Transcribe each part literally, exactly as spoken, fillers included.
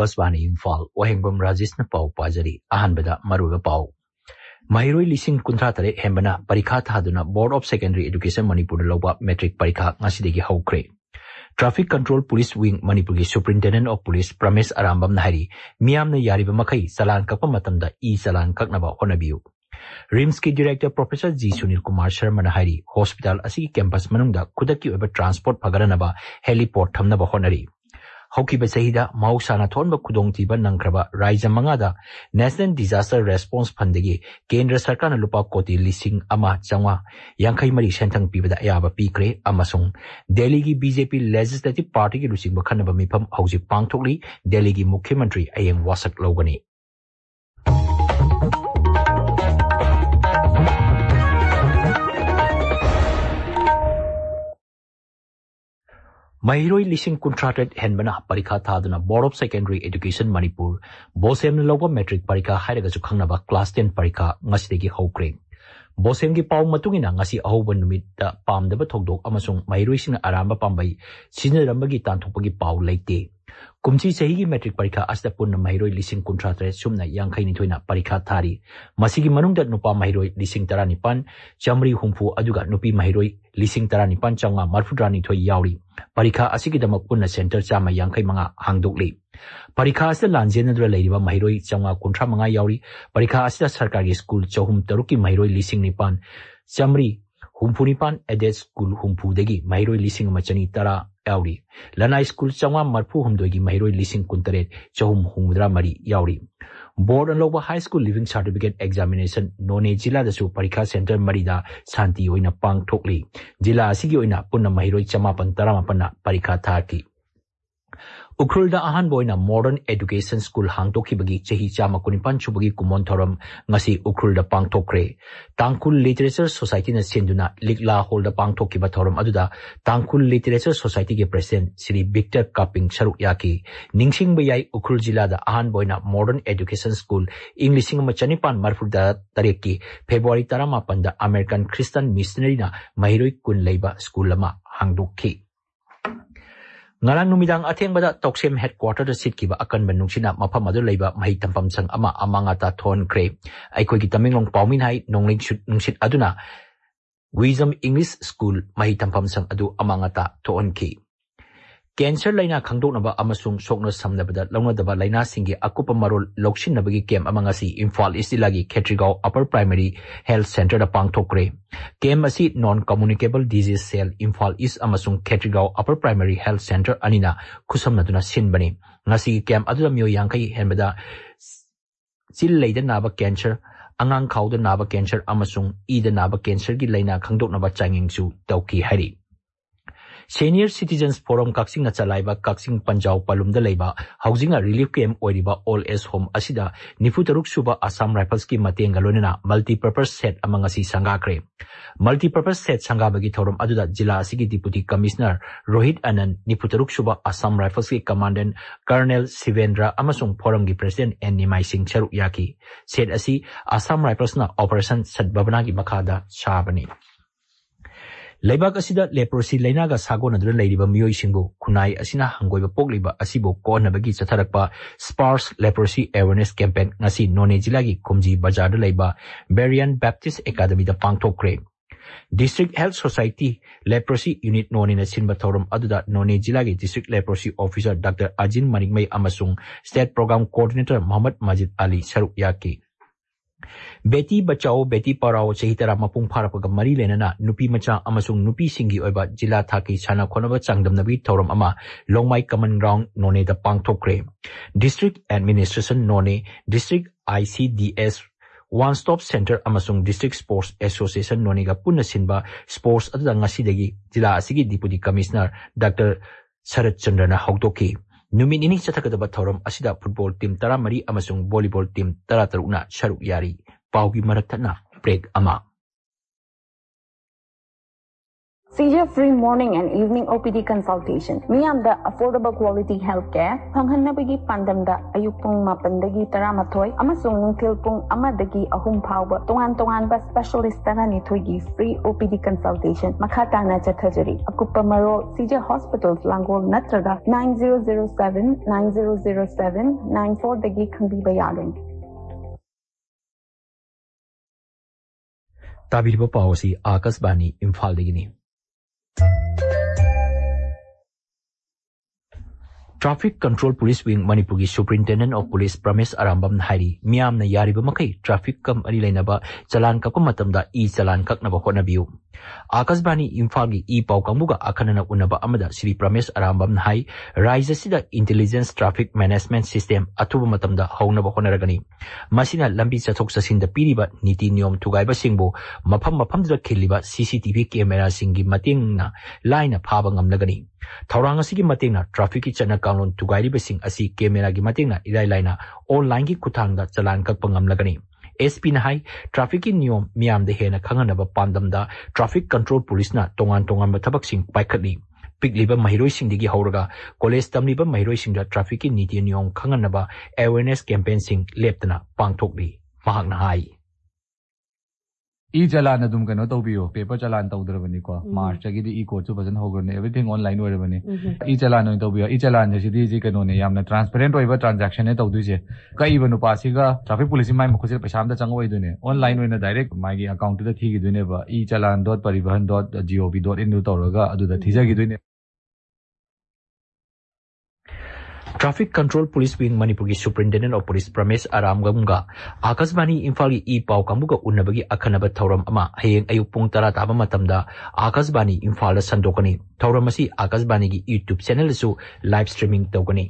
Akasvani Imphal Wahengbam Rajishna Pau Pajari Ahanbada Maruga Pau Mahiroi Lising Kuntratare Hembana Parikha Thaduna Board of Secondary Education Manipur Loba Metric Parikha Ngasidegi Haukre Traffic Control Police Wing Manipur gi Superintendent of Police Pramesh Arambam Nahari Miyamna Yariba Makai Salan Kakpa Matamda E Salan Kaknaba Honabiu RIMS ki Director Professor G Sunil Kumar Sharma Nahari Hospital Asigi Campus Manungda Kudaki Oba Transport Pagaranaba Heliport Thamnaba Honari Hokiba Sahida Mausana Thonba Kudongtiba Nankraba Raija Mangada National Disaster Response Fundegi Kendra Sarkana Lupa Koti Lising Ama Changwa Yankai Mari Shentang Pibada Ayaba Pikre Amasung Delhi ki B J P Legislative Party ki Lusing Bakhanaba Mipam Hausi Pangthokli Delhi ki Mukhyamantri Ayeng Wasak Logani Mahiroi Lising Contracted Henbana Parikha Thaduna Board of Secondary Education Manipur Bosem Loba Metric Parikha Hairagasu Khangnaba Class ten Parikha Ngasidegi Haukre Bosem gi Pau Matungina Ngasi Ahoba Numita Pamdaba Thokdok Amasung Mahiroi Sing Aramba Pambai Sinarambagi Tanthokpagi Pau Leite Kumchi Sahi Metric Parikha Asta Punna Mahiroi Lising Contracted Sumna Yankai Nithoina Parikha Thari Masigi Manungda Nupa Mahiroi Lising Taranipan Chamri Humpu Aduga Nupi Mahiroi Lising Taranipan Changa Marfudrani Thoi Yauri Parikha asigi damak punna center chama yankai manga hangdokli Parikha asida lanjenadra leiriba mahiroi changa kuntra manga yauri Parikha asida sarkari school chahum taruki mahiroi lising nipan chamri humpu nipan adet school humpu degi mahiroi lising machani tara yauri Lanai school changa marfu humdogi mahiroi lising kuntaret chahum humdra mari yauri Board and Loba High School Living Certificate Examination None Jila Dasu Parikha Center Marida Santi Oina Pang Thokli Jila Asigi Oina Punna Mahiroi Chamapan Taramapanna Parikha Thaki Ukrulda Ahan Boina Modern Education School Hangtoki Bagi Chehi Chama Kunipan Chubagi Kumon Thoram Ngasi Ukrulda Pang Thokre Tangkul Literature Society na Sinduna Likla Holda Pang Thoki Bathoram Aduda Tangkul Literature Society ke President Sri Victor Kaping Saruk Yaki Ningsing Bayai Ukrul Jila da Ahan Boina Modern Education School English Machanipan Marfuda Tareki February Taramapan da American Christian Missionary na Mahiroi Kun Leiba School Lama Hangdoki Ngarang numidang athengbada Toksem headquarter da sitkiba akan banungsina mafam adu leiba mahi tampam sang ama amangata thon kre aikoi gi Tamenglong Paumin hai nongling shut nungsit aduna Wisdom English School mahi tampam sang adu amangata thon ki Cancer laina khangdoknaba amasung sokna samnabada launadaba laina singi akupa marol lokshinnabagi camp amangasi Imphal East Lagi Khetrigao Upper Primary Health Center da pangthokre Camp asi non-communicable disease cell Imphal East amasung Khetrigao Upper Primary Health Center anina khusamnaduna sinbani ngasi camp adula myo yankai henbada sil leida naba cancer angang khauda naba cancer amasung ida naba cancer gi laina khangdoknaba changingsu tauki hari Senior Citizens Forum Kaksing na Chalaiba Kaksing Panjau Palumda Leiba Housing a Relief Camp Oiriba All Age Home Asida Nifutaruk Suba Assam Rifles ki Matenga Lonena Multi-Purpose Set amangasi Sangakre Multi-Purpose Set Sangabagi Thorum Aduda Jila Asigi Deputy Commissioner Rohit Anand Nifutaruk Suba Assam Rifles ki Commandant Colonel Sivendra Amasung Forum ki President N Nimai Singh Charuk Yaki Set Asi Assam Rifles na Operation Sadbabana ki Makada Shabani Leibak asida leprosy lainaga sagona dura leiriba miyoi singbu kunai asina hangoiba pokliba asibo kona bagi chatharakpa Sparse Leprosy Awareness Campaign ngasi None Jilagi Kumji Bazar da leiba Berian Baptist Academy da pangthokre District Health Society Leprosy Unit None na sinba thorum aduda None Jilagi District Leprosy Officer Doctor Ajin Manikmai amasung State Program Coordinator Muhammad Majid Ali Saruk Yaki Beti Bachao Beti Parao Chehitara Mapung Parapaga Mari Lenana Nupi Macha Amasung Nupi Singi Oiba Jila Thaki Chana Konaba Changdam Nabi Thorum Ama Longmai Common Ground None da Pangthokre District Administration None District I C D S One Stop Center Amasung District Sports Association None ga Punna Sinba Sports Adda Ngasidagi Jila Asigi Deputy Commissioner Doctor Sarat Chandrana Hogdoki Numit ini chathakadaba thorum asida football team tara mari amasung volleyball team tara tarukna sharuk yari paugi maraktana break ama seizure-free morning and evening O P D consultation. Miyam da affordable quality healthcare. Panghanabagi pandamda ayupung mapandagi taramathoy amasung nungthil pung amadagi ahum phawba tongan tongan ba specialist tarani thoigi free O P D consultation makata na chathajari akupa maro seizure hospitals langol natraga nine zero zero seven nine zero zero seven nine four dagi khangbiba yagen. Tabiriba pawasi Akasbani Imphal dagini. Traffic Control Police Wing Manipuri Superintendent of Police Pramesh Arambam Hari Miam na yariba makai traffic kam ani lainaba chalan kakpa matamda e chalan kaknaba honabiu. Akasbani Imphal e pau kamuga akanana unaba amada Sri Pramesh Arambam Hai Raija sida Intelligence Traffic Management System atuba matamda haunaba honaragani. Masina lambi chathok chasinda piriba niti niyom thugaiba singbu mafam mafamda khiliba C C T V camera singi matingna laina phaba ngamnagani. Thaurang asigi matingna traffic ki chana kanglon tugairiba sing asi camera gi matingna idai laina online gi kuthangda chalan kakpa ngamlagani. S P na hai traffic ki niyom miyam de hena khanganaba pandamda traffic control police na tongan tongan ba thabak sing paikhatli. Pigliba mahiroi sing digi hauraga college tamliba mahiroi sing da traffic ki niti niyom khanganaba awareness campaign sing leptana pangthokli mahakna hai. E chalan adum kano tawbiyo paper chalan tawdrabani ko march gi di e code chu bajan hogrone everything online orabani e chalan no tawbiyo e chalan je di ji kano ne yamna transparent oiba transaction ne tawdu je kai banu pasiga traffic police mai mukhusil paisam da changoi dune online oina direct mai gi account da thi gi dune ba e chalan dot parivahan dot gov dot in tawraga adu da thija gi dune. Traffic Control Police Wing Manipuri Superintendent of Police Pramesh Aramgamga Akasbani Imphal e pau kamuga unabagi akhanaba thauram ama hayeng ayuk pung tara taba matamda Akasbani Imphal sandokani thauram asi Akasbani gi YouTube channel su live streaming tawgani.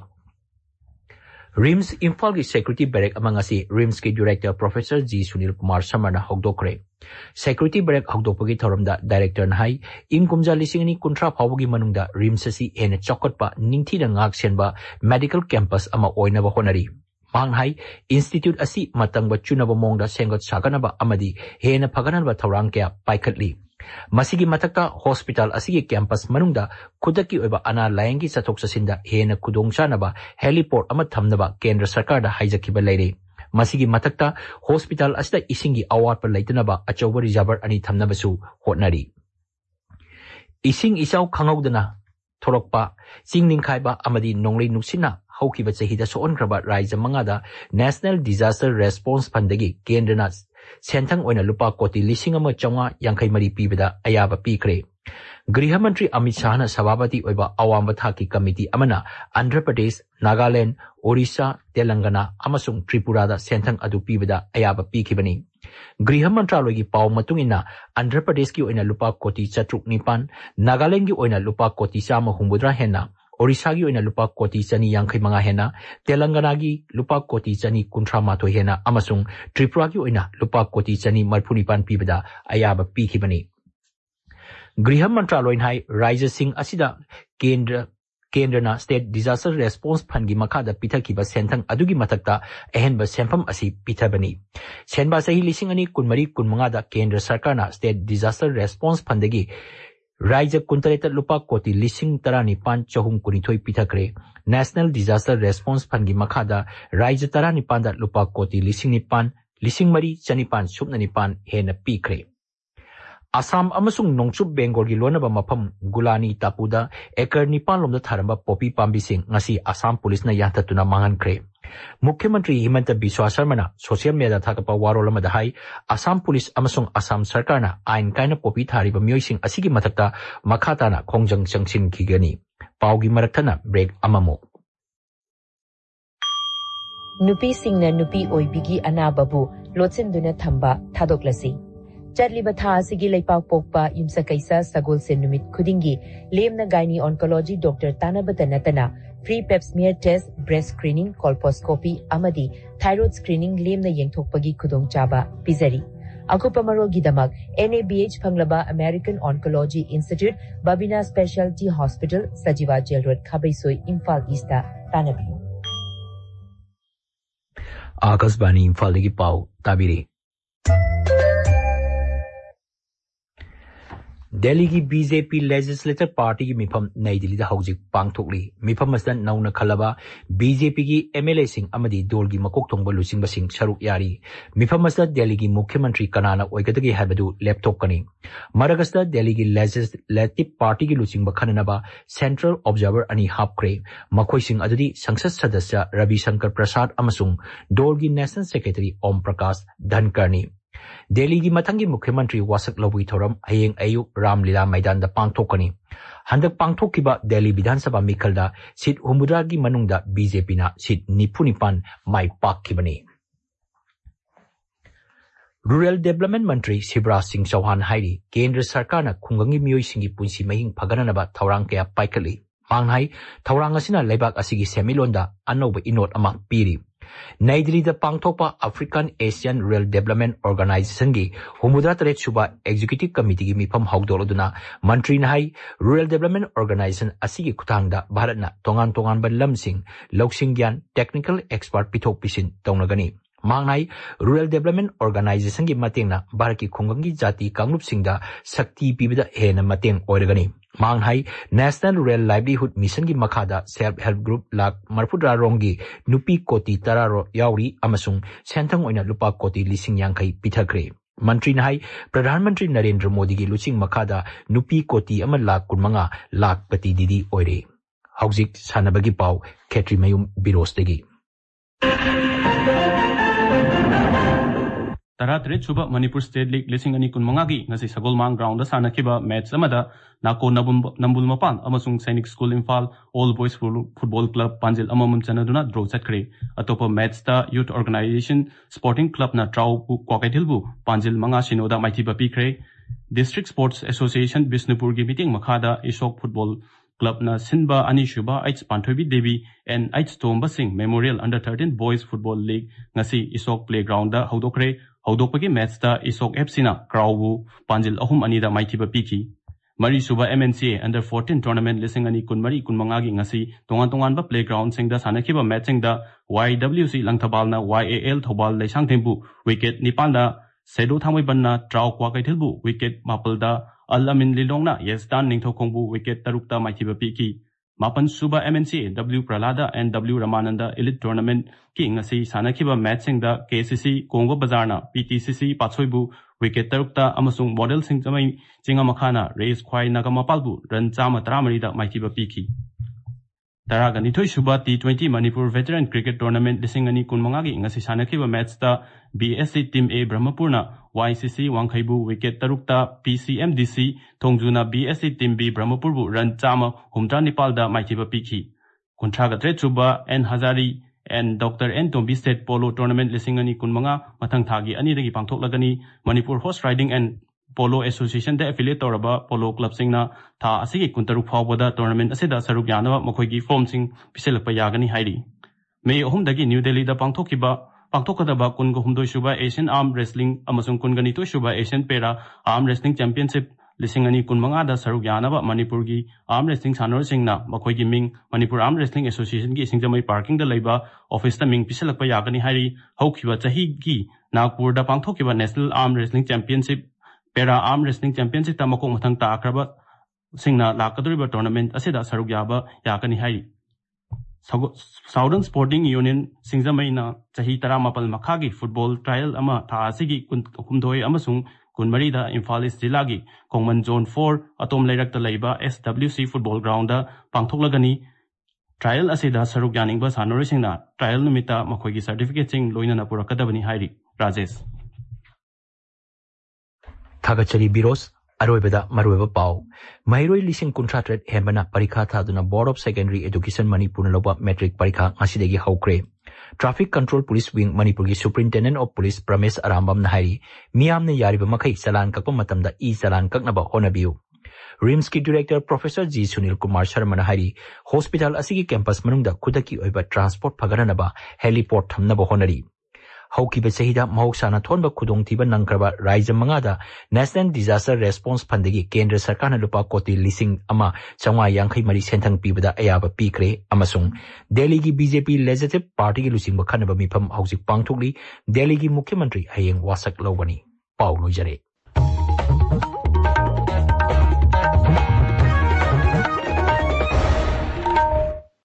RIMS Imphal ki Security Barrack amang asi RIMS ki Director Professor G Sunil Kumar Samarna hogdokre. Security Barrack hogdokpagi thauramda Director na hai ing kumja lising ani kuntra phawagi manungda RIMS asi hena chokotpa ningthi na ngak senba medical campus ama oinaba honari. Mang hai institute asi matangba chunaba mongda sengot saganaba amadi hena phaganaba thaurang kya paikhatli. Masigi matakta hospital asigi campus manungda kudaki oiba ana layangi chathok chasinda hena kudongchanaba heliport ama thamnaba kendra sarkar da haijakiba leire. Masigi matakta hospital asida isingi awatpa leitanaba achoba reservoir ani thamnabasu hotnari. Ising isaw khangawdana thorokpa chingning khaiba amadi nonglei nuksina haukiba chahida soonkraba raija mangada National Disaster Response Fund dagi kendrana Sentang oina lupa koti lising ama chonga yangkai mari pibada ayaba pikre. Griha Mantri Amit Shah na sababati oiba awam bathaki committee amana Andhra Pradesh, Nagaland, Orissa, Telangana amasung Tripura da sentang adu pibada ayaba pikibani. Griha Mantraloy gi paw matungina Andhra Pradesh ki oina lupa koti chatruk nipan, Nagaland gi oina lupa koti sama humbudra hena, Orissa gi oina lupa koti chani yangkai manga hena, Telangana gi lupa koti chani kuntra mato hena amasung Tripura gi oina lupa koti chani marpunipan pibada ayaba pikibani. Griha Mantraloy hai Raija Singh asida Kendra Kendrana State Disaster Response Fund gi makada pithakiba sentang adugi matakta ehenba senfam asi pithabani. Senba sahi lising ani kunmari kunmanga da Kendra Sarkarna State Disaster Response Fund gi Raija kuntareta lupa koti lising tarani pan chahum kunithoi pithakre. National Disaster Response Fund gi makada Raija tarani pan da lupa koti lising nipan lising mari chanipan supna nipan hena pikre. Assam amasung Nongchup Bengal gi lonaba mafam Gulani Tapuda ekar nipan lomda tharamba popi pambising ngasi Assam police na yantatuna mangankre. Mukhyamantri Himanta Biswa Sarma na social media thakapa warolama da hai Assam police amasung Assam sarkar na ain kaina popi thariba myoising asigi matakta makhata na khongjang changsin khigani. Paugi marathana break amamo. Nupi singna nupi oibigi anababu lotsenduna thamba thadoklasi. Chatliba tha asigi leipak pokpa yumsa kaisa sagol se numit khudingi lemna gynae oncology doctor tanabata natana free pap smear test, breast screening, colposcopy amadi thyroid screening lemna yengthokpagi khudongchaba pizari. Akupa marogidamak N A B H Phanglaba American Oncology Institute Babina Specialty Hospital Sajiva Jail Road Khabaisoi Imphal East tanabi. Akasbani Imphal dagi pau tabiri. Delhi की B J P Legislative Party की मिफम नई दिल्ली दा हौजिक पांगथोकली मिफम असदन नौना खलबा B J P की M L A Singh अमदी दोल की मकोक थोंगबा लुसिंगबा सिंह सरुक यारी मिफम असद दिल्ली की मुख्यमंत्री कनाना ओइगदगी हाबदु लैपटॉप मरगसदा दिल्ली की लेजिस्लेटिव पार्टी की लुसिंगबा खननबा सेंट्रल ऑब्जर्वर अनि हापक्रे मखोई सिंह अदुदी संसद सदस्य रविशंकर प्रसाद अमसुंग दोल की नेशनल सेक्रेटरी ओम प्रकाश धनकरनी दिल्ली की मथंगी मुख्यमंत्री वासक लबुई थोरम हयेंग अयुक रामलीला मैदान दा पांगथोकनी हंदक पांगथोकिबा दिल्ली विधानसभा मिखलदा सीट हुमुद्रा की मनुंगदा बीजेपी ना सीट निफु निपान माई पाक्खिबनी रूरल डेवलपमेंट मंत्री शिवराज सिंह चौहान हाइरी केंद्र सरकार ना खुंगंगी मियोई सिंगी पुंसी महिंग फगननबा थौरांग कया पाइखली मांगहाई थौरांग असिना लेबाक असिगी सेमिलोंदा अनौब इनोट अमा पीरी नई दिल्ली दा पांगथोपा African Asian rural development organisation की हुमुद्रा तरेत सुबा एग्जीक्यूटिव कमिटी की मिफम हौदोलदुना मंत्री नाई रूरल डेवलपमेंट ऑर्गेनाइजेशन असिगी खुतांगदा भारतना तोंगान तोंगान लमसिंग लौसिंग ज्ञान टेक्निकल एक्सपर्ट पिथोक पिसिन तौनगनी मांगनाई रूरल डेवलपमेंट ऑर्गेनाइजेशन की मतेंगना भारत की खुंगंगी जाति कांगलुपसिंगदा शक्ति पीबदा हेन मतेंग ओइरगनी मांगहाई नेशनल रूरल लाइवलीहुड मिशन की मखादा सेल्फ हेल्प ग्रुप लाख मरफुद्रा रोंगी नुपी कोटी तरारो याउरी अमसुंग सेंथंग ओइना लुपा कोटी लिसिंग यांखई पिथक्रे मंत्री नाई प्रधानमंत्री नरेंद्र मोदी की लुचिंग मखादा नुपी कोटी अमा लाख कुनमंगा लाख पति दीदी ओइरे हौजिक सानबगी पाव खेत्री मयुम बिरोस्तेगी तरातरे सुबह मणिपुर स्टेट लीग लिसिंग अनि कुनमंगा की ngasi sagolmang ground da sanakiba match amada nako nambul mapan amasung sainik school imphal all boys football club panjil amamum chanaduna draw chatkre atopa match da youth organization sporting club na trau kwakaithilbu panjil manga sinoda maithiba pikre district sports association bisnupur gi meeting makhada isok football club na sinba ani shuba h panthobi devi and h tomba singh memorial under thirteen boys football league ngasi isok playground da hodokre हौदोपगी match दा Isok FC ना क्राउबु पांजिल अहुम अनि दा माइथिबा पिखि मरी सुबा M N C A under fourteen tournament लिसिंग अनि कुनमरी कुनमंगा गी ngasi तोंगान तोंगान बा प्लेग्राउंड सिंग दा सानखिबा मैचिंग दा Y W C लंगथबाल ना Y A L थोबाल लेसांग थेंबु विकेट निपाल दा सेडो थामोय बन्ना ट्राउ क्वा कैथलबु विकेट मापल दा अलमिन लिलोंग ना येस्तान निंगथोखोंबु विकेट तरुक दा माइथिबा पिखि मापन सुबा M N C A W Pralada and W Ramananda Elite Tournament की ngasi सानखिबा मैचिंग दा K C C कोंगो बाजार ना P T C C पाछोइबु विकेट तरुकता अमसुंग मॉडल सिंग जमै चिंगा मखाना रेस ख्वाई नागामापालबु रन चामा तरामरी दा माइथिबा पिखि तरागा निथोइ सुबा T twenty Manipur veteran cricket tournament लिसिंग अनि कुनमंगा की ngasi सानखिबा मैच दा B S C team A Brahmapur ना Y C C वांखैबु विकेट तरुकता P C M D C थोंगजुना B S C team B ब्रह्मपुरबु रन चामा हुमत्रा निपाल दा माइथिबा पिखि कुंथ्रागा त्रेट सुबा N Hazari and Doctor N Tombi State Polo Tournament लिसिंग अनि कुनमंगा मथंग थागी अनि दगी पांगथोकलगनी Manipur horse riding and polo association दा एफिलिएट तौरबा पोलो क्लब सिंगना था असिगी कुंतरुक फावबदा टूर्नामेंट असिदा सरुक यानवा मखोइगी फॉर्म सिंग पिसेलकपा यागनी हाइरी मे अहुम दगी न्यू दिल्ली दा पांगथोकिबा पांगथोकदबा कुनगो हुमदोइ सुबा एशियन आर्म रेसलिंग अमसुंग कुनगनी तो सुबा एशियन पेरा आर्म रेसलिंग चैंपियनशिप लिसिंग अनि कुनमंगा दा सरुक यानवा मणिपुर की आर्म रेसलिंग सानोर सिंगना मखोइगी मिंग मणिपुर आर्म रेसलिंग एसोसिएशन की सिंगजमई पार्किंग दा लेबा ऑफिस दा मिंग पिसेलकपा यागनी हाइरी हौखिबा चाही की नागपुर दा पांगथोकिबा national arm wrestling championship para arm wrestling championship ता मकोंग मथंग ताक्रबा सिंगना लाकदोरिबा टूर्नामेंट असिदा सरुक याबा याकनी हाइरी साउदर्न स्पोर्टिंग यूनियन सिंगजमैना चाही तरामापल मखागी फुटबॉल ट्रायल अमा था असिगी कुमधोय अमसुंग कुनमरी दा इम्फाल ईस्ट जिल्लागी कोंगमन जोन four अतोम लेरक्ता लैबा S W C football ground दा पांगथोकलगनी ट्रायल असिदा सरुक यानिंगबा सानोरिसिंगना ट्रायल नुमिता मखोइगी सर्टिफिकेट सिंग लोइनना पुरकदबनी हाइरी राजेश थागचरी बिरोस अरोइबदा मरोइबा पाव महिरोइ लिसिंग कुंथ्रात्रेट हेंबना परीक्षा थादुना board of secondary education Manipur लोबा मैट्रिक परीक्षा ngasiदगी हौक्रे traffic control police wing Manipur की superintendent of police Pramesh Arambam नाहारी मियामने यारिबा मखै चलान ककप मतमदा ई चलान ककनबा होनबियु रिम्स की director professor G Sunil Kumar Sharma नाहारी हॉस्पिटल असिगी कैंपस मनुंगदा खुदकी ओइबा ट्रांसपोर्ट फगरनबा हेलीपोर्ट थमनबा होनरी हौकिबा चहिदा महौसाना थोनबा खुदोंथिबा नंगरबा राज्य मंगादा नेशनल डिजास्टर रेस्पॉन्स फंडगी केंद्र सरकारना लुपा कोटी लिसिंग अमा चौवा यांखै मरी सेंथंग पीबदा अयाबा पीखरे अमसुंग दिल्ली की बीजेपी लेजिस्लेटिव पार्टी की लुसिंग खनबा मिफम हौजिक पांगथोकली दिल्ली की मुख्यमंत्री हयेंग वासक लौबनी पाउ लोइजरे।